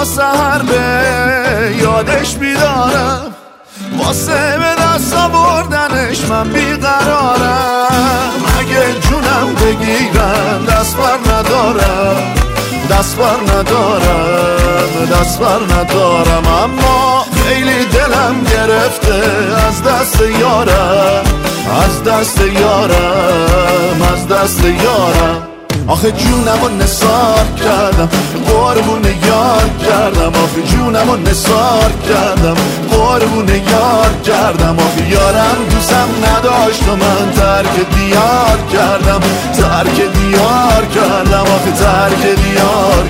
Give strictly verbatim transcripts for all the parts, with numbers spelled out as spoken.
تا سحر به یادش بیدارم، واسه به دست آوردنش من بیقرارم. اگه جونم بگیرم دست بر ندارم، دست بر ندارم، دست بر ندارم. اما خیلی دلم گرفته از دست یارم، از دست یارم، از دست یارم. آخه جونمو نثار کردم، قربون یار کردم. آخه جونمو نثار کردم، قربون یار کردم. آخه یارم دوستم نداشت و من ترک دیار کردم، ترک دیار کردم. آخه ترک دیار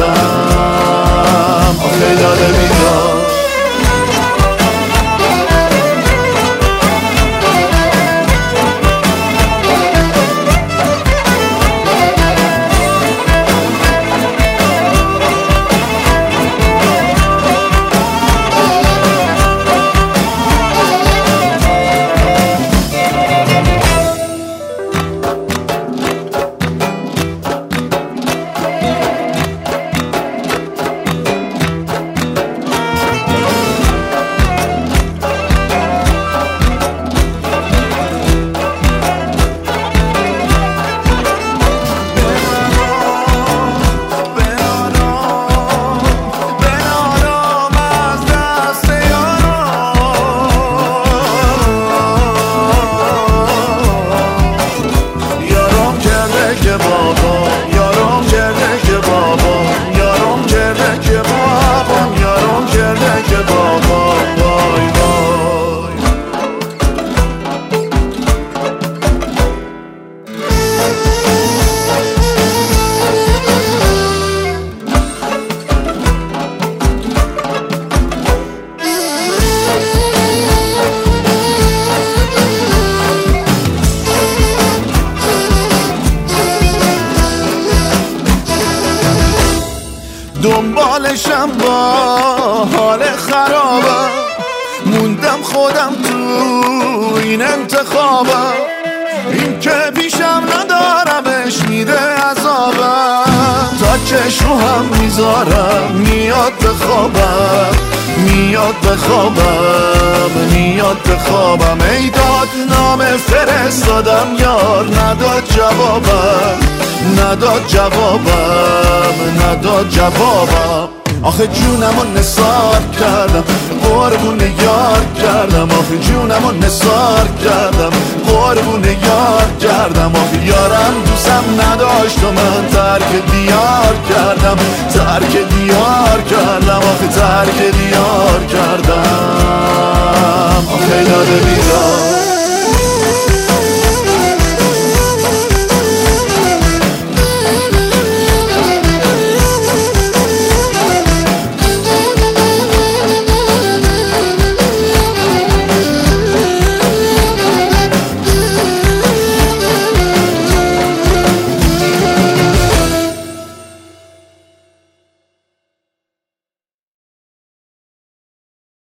کردم. آخه یاده بیدار دنبالشم با حال خرابم، موندم خودم تو این انتخابم. این که پیشم ندارمش میده عذابم، تا چشم هم میذارم میاد بخوابم، میاد بخوابم، میاد بخوابم. ای داد نام فرستادم یار نداد جوابم، نداد جوابم، نداد جوابم. آخه جونمو نثار کردم، قربون یار کردم. آخه جونمو نثار کردم، قربون یار کردم. آخه یارم دوستم نداشت و من ترک دیار کردم، ترک دیار کردم. آخه ترک دیار کردم.